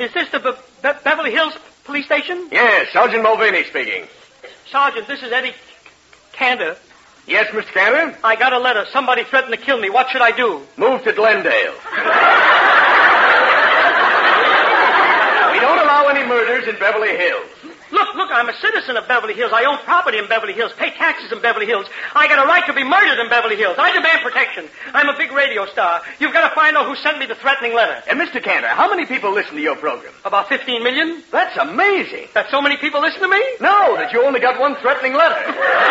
Is this the Beverly Hills police station? Yes, Sergeant Mulvaney speaking. Sergeant, this is Eddie Cantor. Yes, Mr. Cantor? I got a letter. Somebody threatened to kill me. What should I do? Move to Glendale. We don't allow any murders in Beverly Hills. Look, I'm a citizen of Beverly Hills. I own property in Beverly Hills, pay taxes in Beverly Hills. I got a right to be murdered in Beverly Hills. I demand protection. I'm a big radio star. You've got to find out who sent me the threatening letter. And Mr. Cantor, how many people listen to your program? About 15 million. That's amazing. That so many people listen to me? No, that you only got one threatening letter.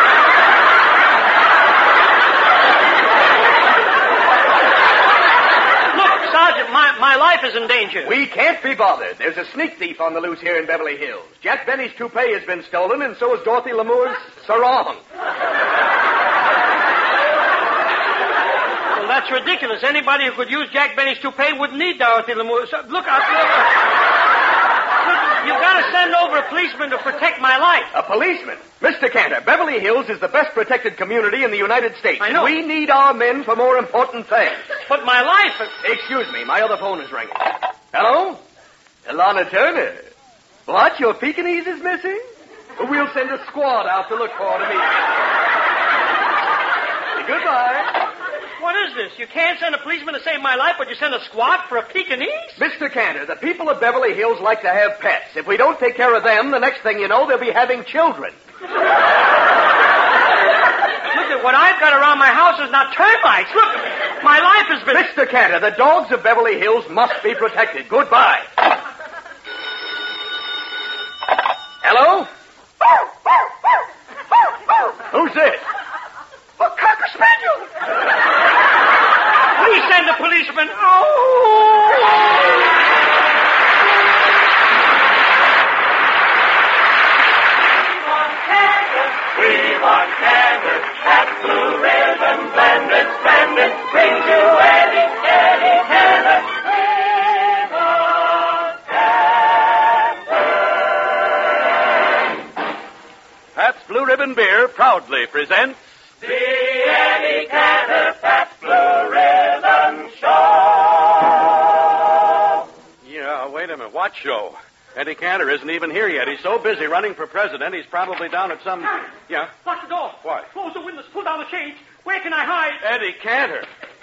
Sergeant, my life is in danger. We can't be bothered. There's a sneak thief on the loose here in Beverly Hills. Jack Benny's toupee has been stolen, and so has Dorothy Lamour's sarong. Well, that's ridiculous. Anybody who could use Jack Benny's toupee wouldn't need Dorothy Lamour. So, look, you've got to send over a policeman to protect my life. A policeman? Mr. Cantor, Beverly Hills is the best protected community in the United States. I know. We need our men for more important things. But my life... Excuse me, my other phone is ringing. Hello? Alana Turner. What, your Pekingese is missing? We'll send a squad out to look for him immediately. Goodbye. What is this? You can't send a policeman to save my life, but you send a squad for a Pekingese? Mr. Cantor, the people of Beverly Hills like to have pets. If we don't take care of them, the next thing you know, they'll be having children. Look at what I've got around my house is not termites. Look, my life has been... Mr. Cantor, the dogs of Beverly Hills must be protected. Goodbye. Hello? Who's this? A Cocker Spaniel. Please send a policeman. Oh! We want Cantor. That Blue Ribbon blended, splendid. Brings you Eddie Cantor. We want Cantor. Pabst Blue Ribbon Beer proudly presents The Eddie Cantor Pabst Blue Ribbon Show. Yeah, wait a minute. What show? Eddie Cantor isn't even here yet. He's so busy running for president, he's probably down at some... Yeah? Lock the door. Why? Close the windows. Pull down the shades. Where can I hide? Eddie Cantor.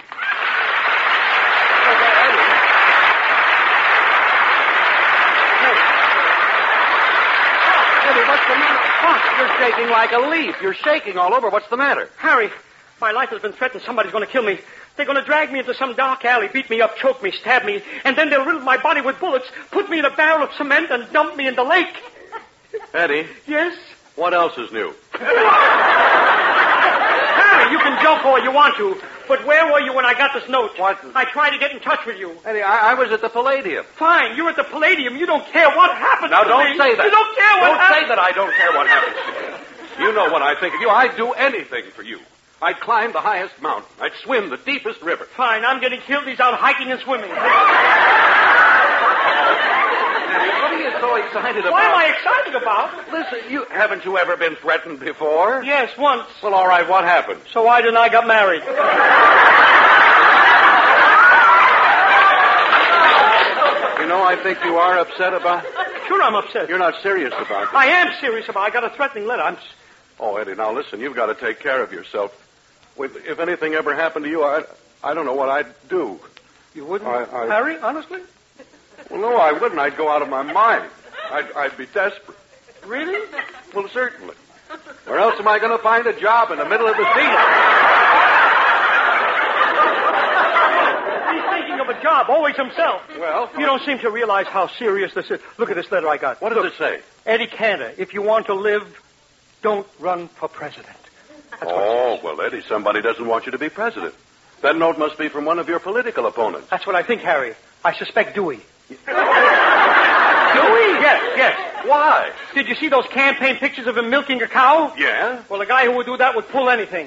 Eddie, what's the matter? What? You're shaking like a leaf. You're shaking all over. What's the matter? Harry, my life has been threatened. Somebody's going to kill me. They're going to drag me into some dark alley, beat me up, choke me, stab me, and then they'll riddle my body with bullets, put me in a barrel of cement, and dump me in the lake. Eddie? Yes? What else is new? Harry, you can joke all you want to, but where were you when I got this note? What? I tried to get in touch with you. Eddie, I was at the Palladium. Fine, you're at the Palladium. You don't care what happens Now, to don't me. say that. You don't care what happens. Don't say that I don't care what happens to you. You know what I think of you. I'd do anything for you. I'd climb the highest mountain. I'd swim the deepest river. Fine, I'm getting killed. He's out hiking and swimming. Eddie, what are you so excited about? What am I excited about? Listen, haven't you ever been threatened before? Yes, once. Well, all right, what happened? So why didn't I get married? You know, I think you are upset about... Sure, I'm upset. You're not serious about it. I am serious about it. I got a threatening letter. Oh, Eddie, now listen, you've got to take care of yourself. If anything ever happened to you, I don't know what I'd do. You wouldn't, Harry, honestly? Well, no, I wouldn't. I'd go out of my mind. I'd be desperate. Really? Well, certainly. Where else am I going to find a job in the middle of the sea? He's thinking of a job, always himself. Well... You don't seem to realize how serious this is. Look at this letter I got. What does it say? Eddie Cantor, if you want to live, don't run for president. That's what it says. Well, Eddie, somebody doesn't want you to be president. That note must be from one of your political opponents. That's what I think, Harry. I suspect Dewey. Dewey? Yes. Why? Did you see those campaign pictures of him milking a cow? Yeah? Well, the guy who would do that would pull anything.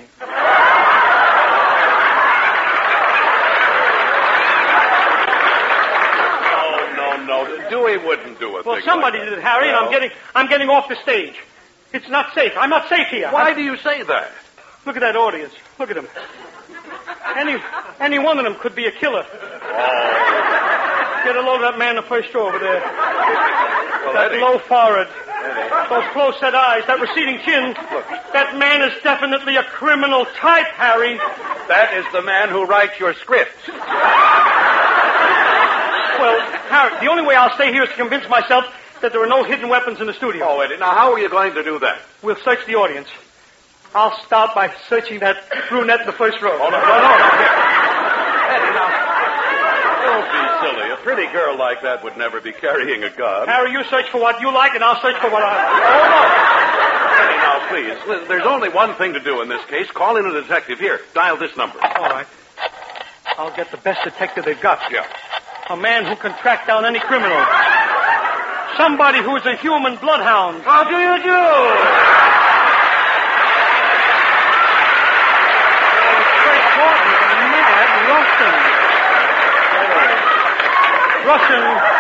No. Dewey wouldn't do a thing Well, somebody like that. did it, Harry, and I'm getting off the stage. It's not safe. I'm not safe here. Why do you say that? Look at that audience. Look at them. Any one of them could be a killer. Get a load of that man in the first row over there. Well, That Eddie. low forehead. Eddie. Those close-set eyes. That receding chin. That man is definitely a criminal type, Harry. That is the man who writes your script. Well, Harry, the only way I'll stay here is to convince myself that there are no hidden weapons in the studio. Oh, Eddie, now how are you going to do that? We'll search the audience. I'll start by searching that brunette in the first row. Oh, no. Eddie, now, don't be silly. A pretty girl like that would never be carrying a gun. Harry, you search for what you like, and I'll search for what I... Eddie, now, please. There's only one thing to do in this case. Call in a detective. Here, dial this number. All right. I'll get the best detective they've got. Yeah. A man who can track down any criminal. Somebody who is a human bloodhound. How do you do? Fred Gordon, the mad Russian.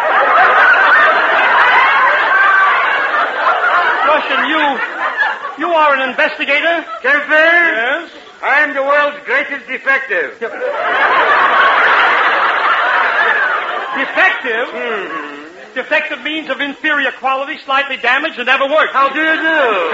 Russian, you are an investigator? Kemper? Yes. I am the world's greatest detective. Defective? Defective means of inferior quality, slightly damaged, and never worked. How do you do?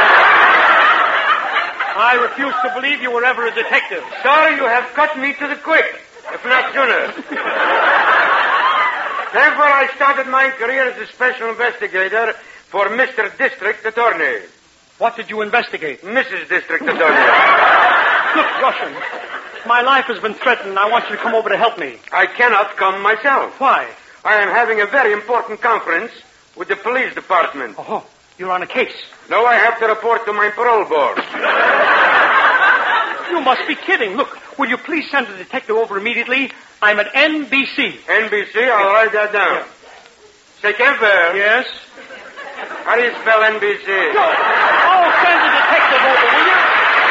I refuse to believe you were ever a detective. Sorry, you have cut me to the quick, if not sooner. Therefore, I started my career as a special investigator for Mr. District Attorney. What did you investigate? Mrs. District Attorney. Look, Russian, my life has been threatened, and I want you to come over to help me. I cannot come myself. Why? I am having a very important conference with the police department. Oh, you're on a case. Now I have to report to my parole board. You must be kidding. Look, will you please send a detective over immediately? I'm at NBC. NBC, I'll write that down. Say, Kemper. Yes? How do you spell NBC? Oh, send the detective over, will you?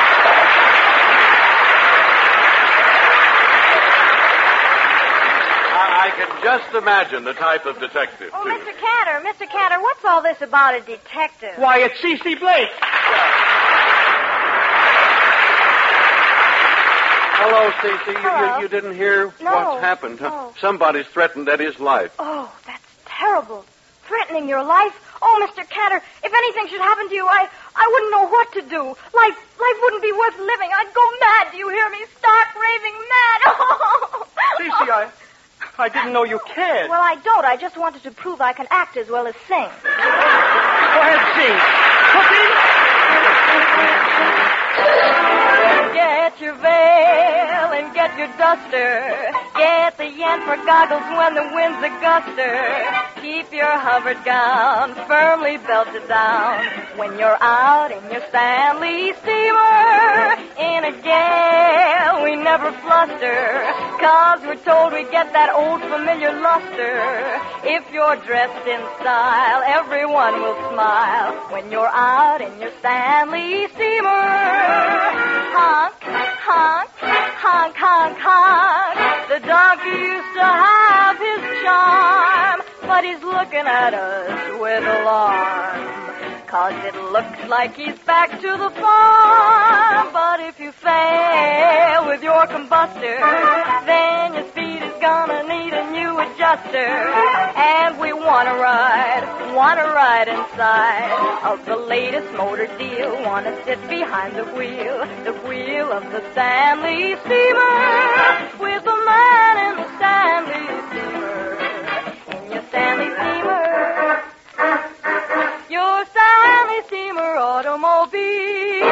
I can just imagine the type of detective, Oh, too. Mr. Cantor, what's all this about a detective? Why, it's C.C. Blake. Hello, Stacy. Hello. You didn't hear No. what's happened, huh? No. Somebody's threatened Eddie's life. Oh, that's terrible. Threatening your life? Oh, Mr. Cantor, if anything should happen to you, I wouldn't know what to do. Life wouldn't be worth living. I'd go mad. Do you hear me? Stark raving mad. Oh. C.C., I didn't know you cared. Well, I don't. I just wanted to prove I can act as well as sing. Go ahead, sing. Cookie? Get your veil and get your duster. Get the yen for goggles when the wind's a guster. Keep your hovered gown firmly belted down when you're out in your Stanley steamer. In a gale, we never fluster, 'cause we're told we get that old familiar luster. If you're dressed in style, everyone will smile when you're out in your Stanley steamer. Honk, honk, honk, honk, honk. The donkey used to have his charm, but he's looking at us with alarm, 'cause it looks like he's back to the farm. But if you fail with your combustor, then your speed is gonna need a new adjuster. And we wanna ride inside of the latest motor deal. Wanna sit behind the wheel of the Stanley steamer, with the man in the Stanley steamer, in your Stanley steamer, your Stanley steamer automobile.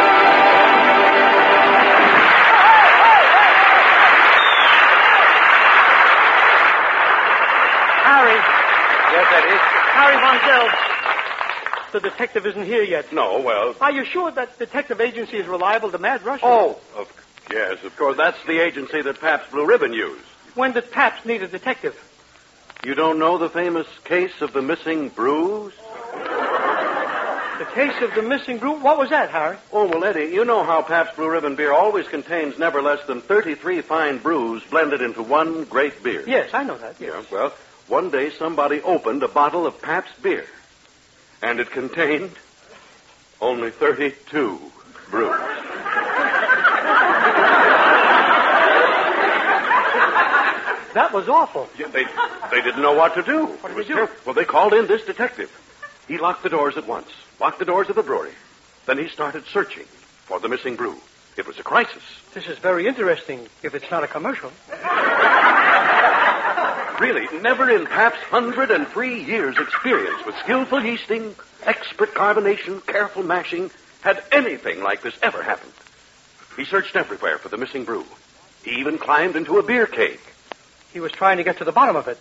Harry. Yes, Eddie? Harry Von Zeld. The detective isn't here yet. No, well... Are you sure that detective agency is reliable to Mad Russian? Oh, yes, of course. That's the agency that Pabst Blue Ribbon used. When did Pabst need a detective? You don't know the famous case of the missing brews? The case of the missing brew? What was that, Harry? Oh, well, Eddie, you know how Pabst Blue Ribbon beer always contains never less than 33 fine brews blended into one great beer. Yes, I know that. Yes. Yeah, well, one day somebody opened a bottle of Pabst beer, and it contained only 32 brews. That was was awful. Yeah, they didn't know what to do. What did It was they do? terrible. Well, they called in this detective. He locked the doors at once, locked the doors of the brewery. Then he started searching for the missing brew. It was a crisis. This is very interesting, if it's not a commercial. Really, never in Pabst's 103 years' experience with skillful yeasting, expert carbonation, careful mashing, had anything like this ever happened. He searched everywhere for the missing brew. He even climbed into a beer keg. He was trying to get to the bottom of it.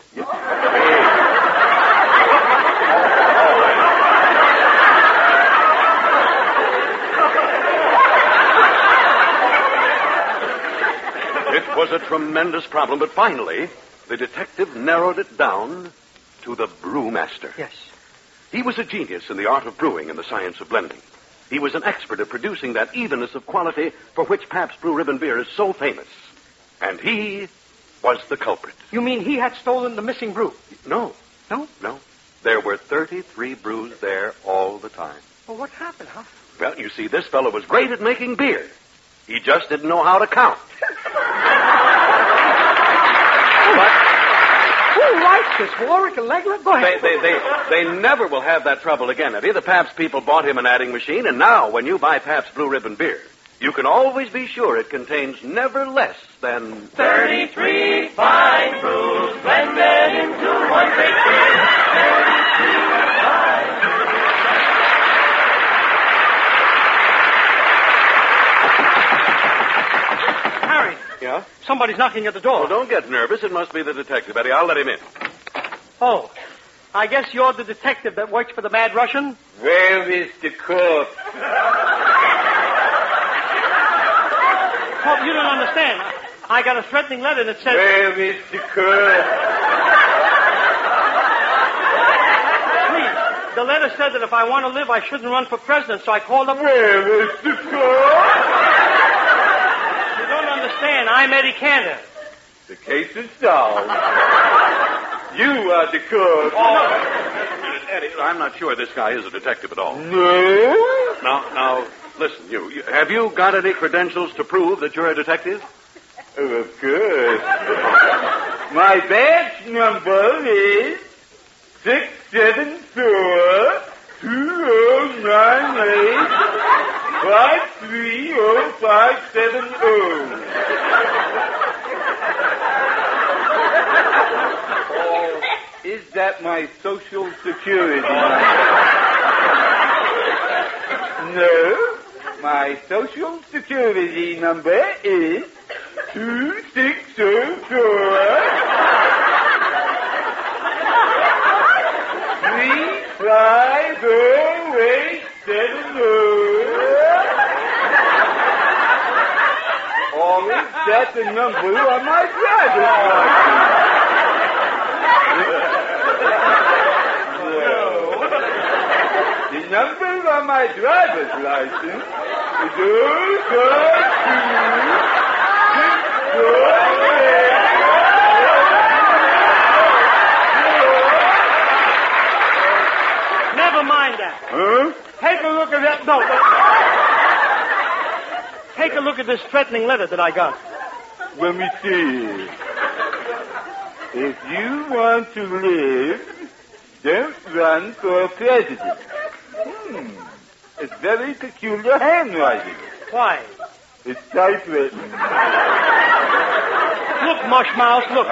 It was a tremendous problem, but finally, the detective narrowed it down to the brewmaster. Yes. He was a genius in the art of brewing and the science of blending. He was an expert at producing that evenness of quality for which Pabst Blue Ribbon beer is so famous. And he was the culprit. You mean he had stolen the missing brew? No. No? No. There were 33 brews there all the time. Well, what happened, huh? Well, you see, this fellow was great at making beer. He just didn't know how to count. Who writes this? Warwick and Legler? Go ahead. They never will have that trouble again, Eddie. The Pabst people bought him an adding machine, and now when you buy Pabst Blue Ribbon beer, you can always be sure it contains never less than 33 fine brews blended into one big beer. 33 fine. Harry. Yeah? Somebody's knocking at the door. Well, don't get nervous. It must be the detective, Eddie. I'll let him in. Oh. I guess you're the detective that works for the Mad Russian? Where is the corpse? Oh, you don't understand. I got a threatening letter that says... Where is the corpse? Please, the letter said that if I want to live, I shouldn't run for president, so I called up... Where is the corpse? You don't understand. I'm Eddie Cantor. The case is solved. You are the corpse. Eddie, I'm not sure this guy is a detective at all. No? Now, listen, you have you got any credentials to prove that you're a detective? Oh, of course. My badge number is 674-209-530570. Is that my Social Security number? No. My Social Security number is 2604-350870. Or is that the number on my driver's license? No. The number on my driver's license is 052. Never mind that. Huh? Take a look at that. No. Take a look at this threatening letter that I got. Let me see. If you want to live, don't run for president. It's very peculiar handwriting. Why? It's typewritten. Look, Mushmouse, look.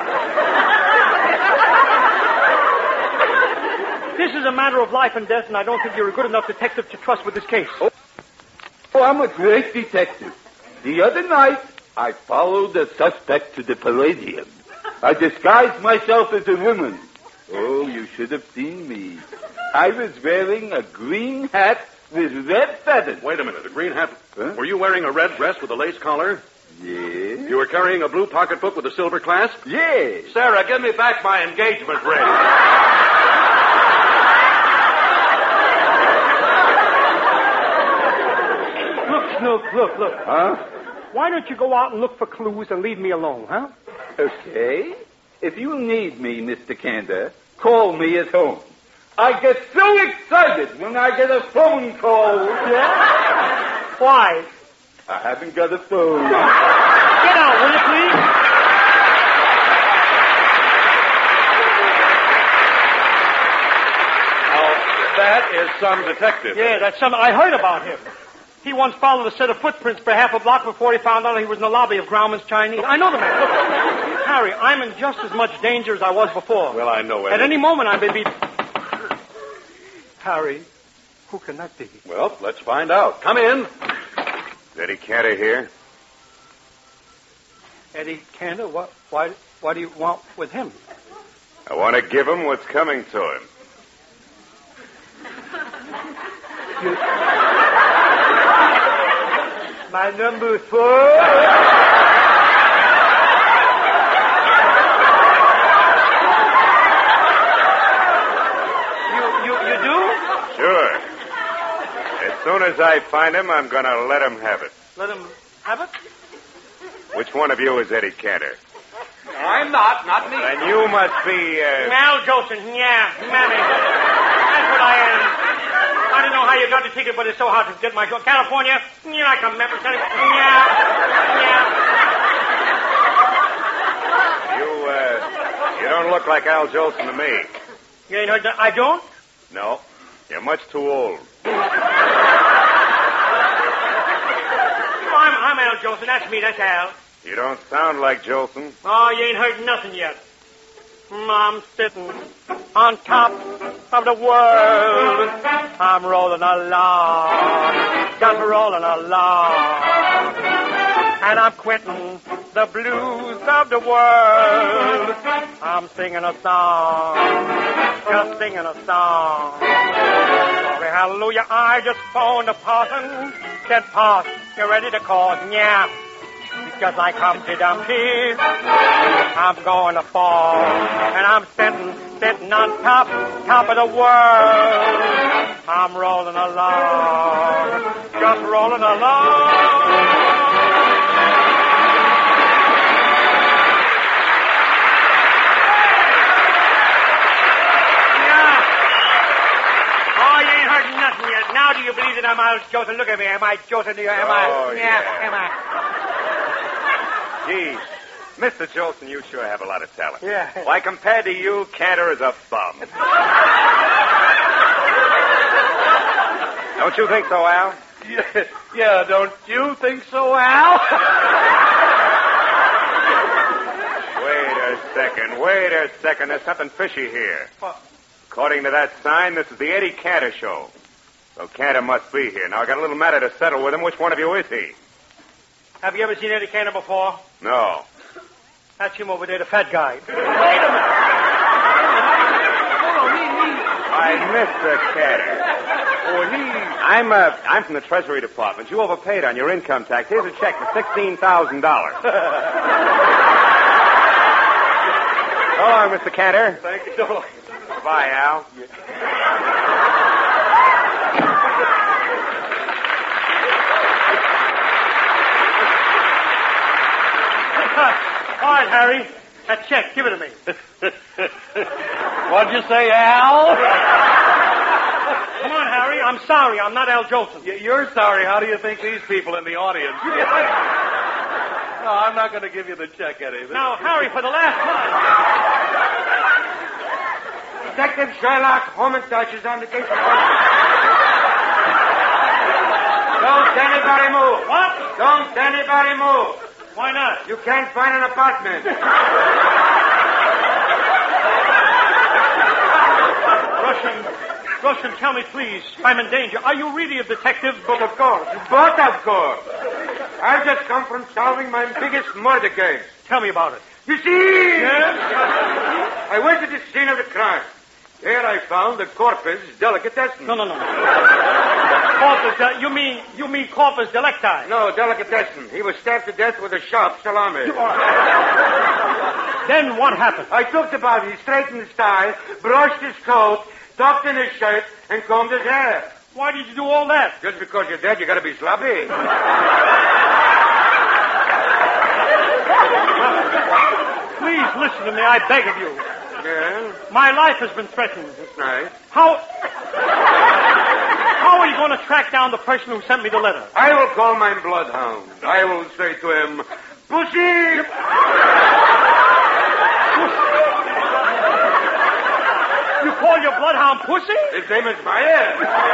This is a matter of life and death, and I don't think you're a good enough detective to trust with this case. Oh, I'm a great detective. The other night, I followed a suspect to the Palladium. I disguised myself as a woman. Oh, you should have seen me. I was wearing a green hat with red feathers. Wait a minute, a green hat. Huh? Were you wearing a red dress with a lace collar? Yes. You were carrying a blue pocketbook with a silver clasp? Yes. Sarah, give me back my engagement ring. Look. Huh? Why don't you go out and look for clues and leave me alone, huh? Okay. If you need me, Mr. Cantor, call me at home. I get so excited when I get a phone call. Yeah? Why? I haven't got a phone. Get out, will you, please? That is some detective. Yeah, that's something. I heard about him. He once followed a set of footprints for half a block before he found out he was in the lobby of Grauman's Chinese. I know the man. Look, Harry, I'm in just as much danger as I was before. Well, I know, Eddie. At any moment, I may be... Harry, who can that be? Well, let's find out. Come in. Is Eddie Cantor here? Eddie Cantor? What do you want with him? I want to give him what's coming to him. My number 4. You do? Sure. As soon as I find him, I'm going to let him have it. Let him have it? Which one of you is Eddie Cantor? I'm not me. Then you must be, Al Jolson, yeah, mammy. That's what I am. I don't know how you got the ticket, but it's so hard to get my show. California, you're like a member. Yeah. You don't look like Al Jolson to me. You ain't heard that? I don't? No. You're much too old. I'm Al Jolson. That's me. That's Al. You don't sound like Jolson. Oh, you ain't heard nothing yet. I'm sitting on top of the world. I'm rolling along, just rolling along. And I'm quitting the blues of the world. I'm singing a song, just singing a song. Glory, hallelujah, I just phoned the parson. Said, Pos, you ready to call? Yeah. Just like Humpty Dumpty, I'm going to fall. And I'm sitting on top of the world. I'm rolling along, just rolling along. Yeah. Oh, you ain't heard nothing yet. Now do you believe that I'm Al Jolson? Look at me. Am I Jolson to you? Am I? Oh, yeah. Am I? Gee, Mr. Jolson, you sure have a lot of talent. Yeah. Why, compared to you, Cantor is a bum. Don't you think so, Al? Yeah, don't you think so, Al? Wait a second. There's something fishy here. What? According to that sign, this is the Eddie Cantor show. So Cantor must be here. Now, I got a little matter to settle with him. Which one of you is he? Have you ever seen Eddie Cantor before? No. That's him over there, the fat guy. Wait a minute. Why, Mr. Cantor. I'm from the Treasury Department. You overpaid on your income tax. Here's a check for $16,000. So long, Mr. Cantor. Thank you so much. Bye, Al. All right, Harry. That check, give it to me. What'd you say, Al? Come on, Harry. I'm sorry. I'm not Al Jolson. You're sorry. How do you think these people in the audience? No, I'm not going to give you the check, Eddie. Now, Harry, for the last time. Detective Sherlock Holmes is on the case. Don't anybody move. What? Don't anybody move. Why not? You can't find an apartment. Russian, tell me, please. I'm in danger. Are you really a detective? But of course. But of course. I've just come from solving my biggest murder case. Tell me about it. You see? Yes? I went to the scene of the crime. There I found the corpus delicatessen. No. Corpus, you mean corpus delicti? No, delicatessen. He was stabbed to death with a sharp salami. Then what happened? I took the body, straightened his tie, brushed his coat, tucked in his shirt, and combed his hair. Why did you do all that? Just because you're dead, you gotta be sloppy. Please listen to me, I beg of you. Yeah? My life has been threatened. That's nice. How are you going to track down the person who sent me the letter? I will call my bloodhound. I will say to him, Pussy! You call your bloodhound pussy? His name is Meyer.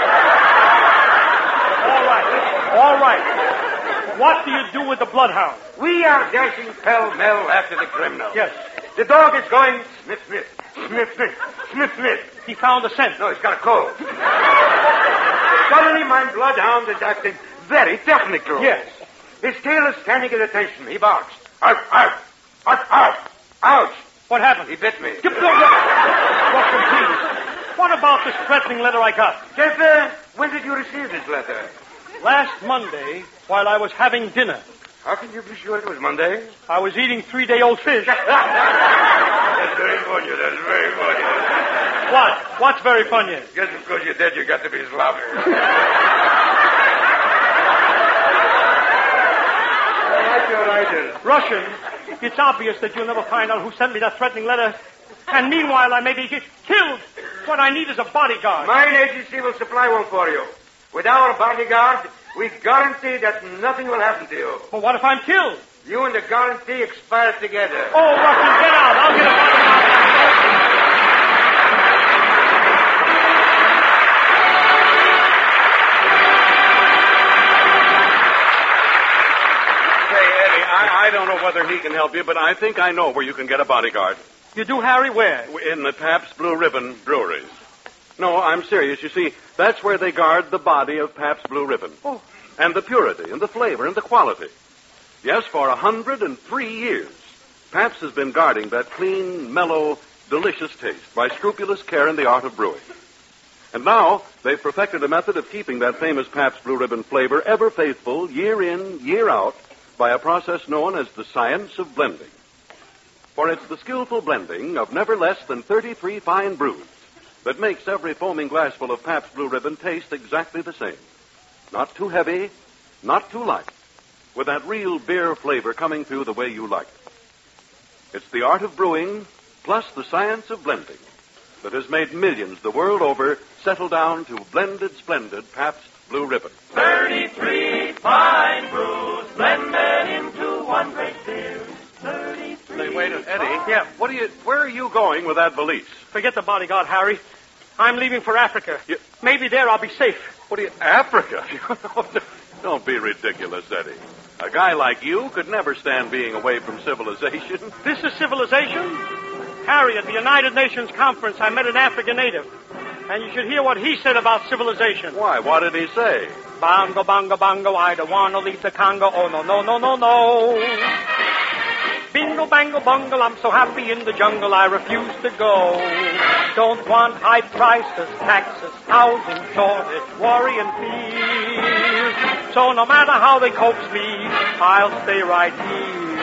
All right. What do you do with the bloodhound? We are dashing pell-mell after the criminal. Yes. The dog is going sniff, sniff, sniff, sniff, sniff, sniff. He found the scent. No, he's got a cold. Suddenly, my bloodhound is acting very technical. Yes. His tail is standing at attention. He barks. Arf, arf, arf, arf. Ouch. What happened? He bit me. Russian, please. What about this threatening letter I got? Jeff, when did you receive this letter? Last Monday, while I was having dinner. How can you be sure it was Monday? I was eating 3-day-old fish. That's very funny. That's very funny. What? What's very funny? Just because you're dead, you got to be sloppy. I like your idea. Russian, it's obvious that you'll never find out who sent me that threatening letter. And meanwhile, I may be killed. What I need is a bodyguard. Mine agency will supply one for you. With our bodyguard, we guarantee that nothing will happen to you. Well, what if I'm killed? You and the guarantee expire together. Oh, Russian, get out. I'll get a bodyguard. I don't know whether he can help you, but I think I know where you can get a bodyguard. You do, Harry? Where? In the Pabst Blue Ribbon breweries. No, I'm serious. You see, that's where they guard the body of Pabst Blue Ribbon. Oh. And the purity, and the flavor, and the quality. Yes, for 103 years, Pabst has been guarding that clean, mellow, delicious taste by scrupulous care in the art of brewing. And now, they've perfected a method of keeping that famous Pabst Blue Ribbon flavor ever faithful, year in, year out, by a process known as the science of blending. For it's the skillful blending of never less than 33 fine brews that makes every foaming glassful of Pabst Blue Ribbon taste exactly the same. Not too heavy, not too light, with that real beer flavor coming through the way you like it. It's the art of brewing, plus the science of blending, that has made millions the world over settle down to blended, splendid Pabst Blue Ribbon. 33 fine brews blended into one great beer. 33. Say, wait, Eddie. Yeah. Where are you going with that valise? Forget the bodyguard, Harry. I'm leaving for Africa. Maybe there I'll be safe. Africa? Don't be ridiculous, Eddie. A guy like you could never stand being away from civilization. This is civilization? Harry, at the United Nations conference, I met an African native. And you should hear what he said about civilization. Why? What did he say? Bongo, bongo, bongo, I don't want to leave the Congo. Oh, no, no, no, no, no. Bingo, bango, bungle, I'm so happy in the jungle, I refuse to go. Don't want high prices, taxes, housing shortage, worry and fear. So no matter how they coax me, I'll stay right here.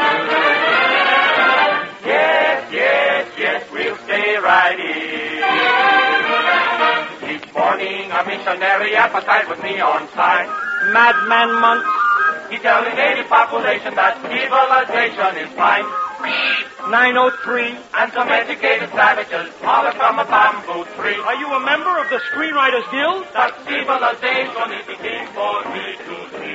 Yes, yes, yes, we'll stay right here. Each morning a missionary appetite with me on site. Madman months. He tells the native population that civilization is fine. 903. And some educated savages holler from a bamboo tree. Are you a member of the Screenwriters Guild? That civilization is the thing for me to see.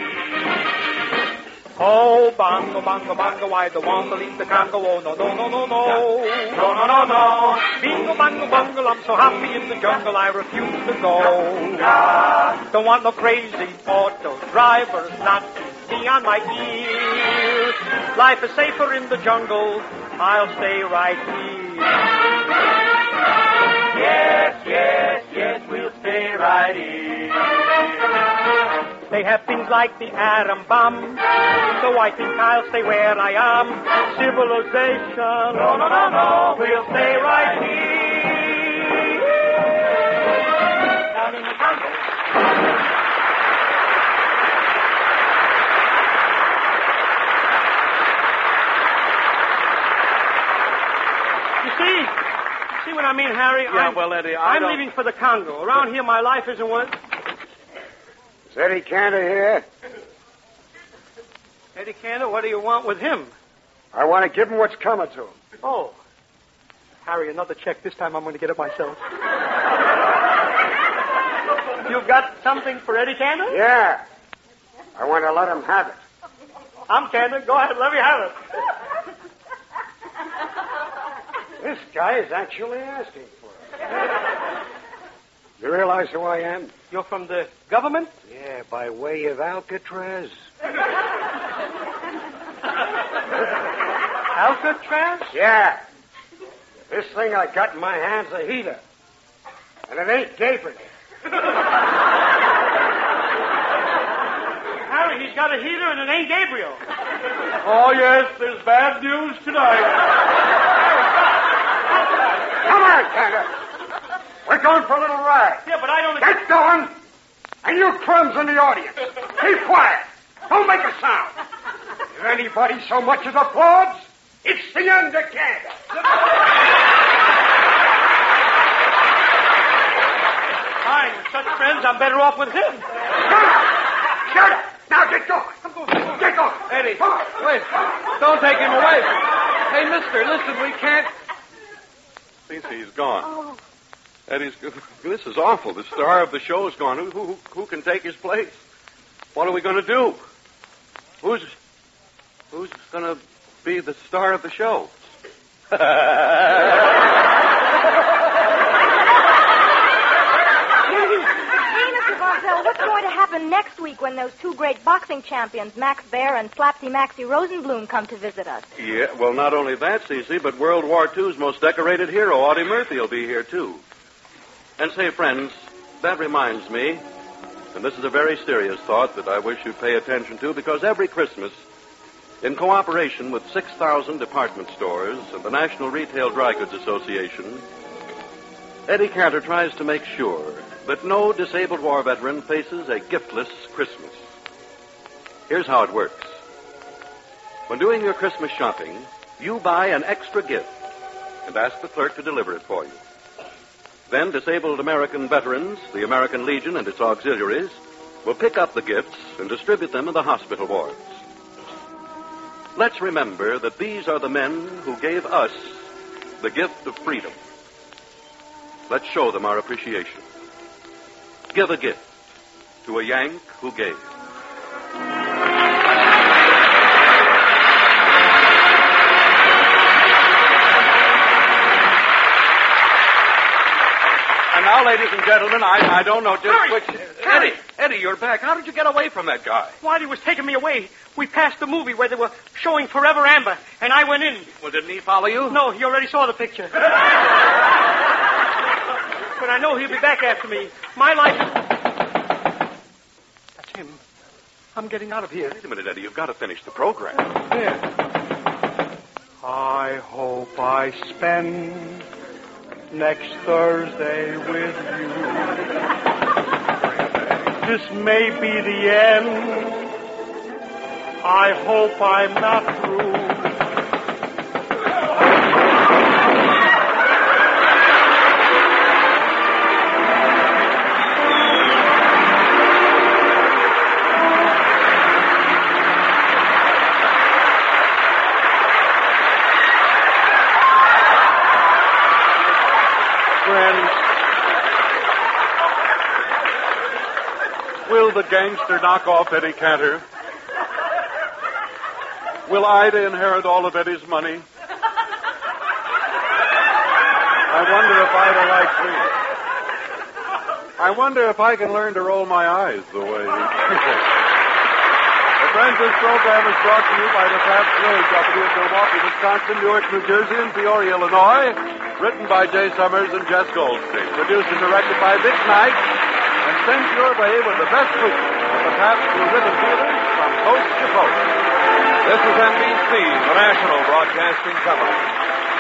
Oh, bongo, bongo, bongo, I don't want to leave the Congo. Oh, no, no, no, no, no. No, no, no, no. Bingo, bango, bungle, I'm so happy in the jungle, I refuse to go. Don't want no crazy auto drivers, not to be on my ears. Life is safer in the jungle, I'll stay right here. Yes, yes, yes, we'll stay right here. They have things like the atom bomb, so I think I'll stay where I am. Civilization, No, no, no, no, we'll stay right here. Down in the jungle. You see what I mean, Harry? Yeah, well, Eddie, I'm leaving for the Congo. Around here, my life isn't worth. Is Eddie Cantor here? Eddie Cantor, what do you want with him? I want to give him what's coming to him. Oh. Harry, another check. This time I'm going to get it myself. You've got something for Eddie Cantor? Yeah. I want to let him have it. I'm Cantor. Go ahead, let me have it. This guy is actually asking for it. You realize who I am? You're from the government? Yeah, by way of Alcatraz. Alcatraz? Yeah. This thing I got in my hand's a heater. And it ain't Gabriel. Harry, he's got a heater and it ain't Gabriel. Oh, yes, there's bad news tonight. Come on, Cantor. We're going for a little ride. Yeah, but I don't... Get going. And you crumbs in the audience. Keep quiet. Don't make a sound. If anybody so much as applauds, it's the end of Cantor. Fine, with such friends, I'm better off with him. Shut up. Now get going. Get going. Eddie, Come on. wait. Don't take him away. Hey, mister, listen, we can't... Seems he's gone. Oh. Eddie's... This is awful. The star of the show is gone. Who can take his place? What are we going to do? Who's going to be the star of the show? What's going to happen next week when those two great boxing champions, Max Baer and Slapsy Maxie Rosenblum, come to visit us? Yeah, well, not only that, Cece, but World War II's most decorated hero, Audie Murphy, will be here, too. And say, friends, that reminds me, and this is a very serious thought that I wish you'd pay attention to, because every Christmas, in cooperation with 6,000 department stores and the National Retail Dry Goods Association, Eddie Cantor tries to make sure that no disabled war veteran faces a giftless Christmas. Here's how it works. When doing your Christmas shopping, you buy an extra gift and ask the clerk to deliver it for you. Then disabled American veterans, the American Legion and its auxiliaries, will pick up the gifts and distribute them in the hospital wards. Let's remember that these are the men who gave us the gift of freedom. Let's show them our appreciation. Give a gift to a Yank who gave. And now, ladies and gentlemen, I don't know just Harry! which... Harry! Eddie, you're back. How did you get away from that guy? While he was taking me away, we passed the movie where they were showing Forever Amber, and I went in. Well, didn't he follow you? No, he already saw the picture. But I know he'll be back after me. My life... That's him. I'm getting out of here. Wait a minute, Eddie. You've got to finish the program. There. I hope I spend next Thursday with you. This may be the end. I hope I'm not through. Will the gangster knock off Eddie Cantor? Will Ida inherit all of Eddie's money? I wonder if Ida likes me. I wonder if I can learn to roll my eyes the way he can. Friends, this program is brought to you by the Pabst Brewing Company of Milwaukee, Wisconsin, Newark, New Jersey, and Peoria, Illinois. Written by Jay Summers and Jess Goldstein. Produced and directed by Dick Knight. And sent your way with the best fruit of the Pabst Blue Ribbon dealers from coast to coast. This is NBC, the national broadcasting company.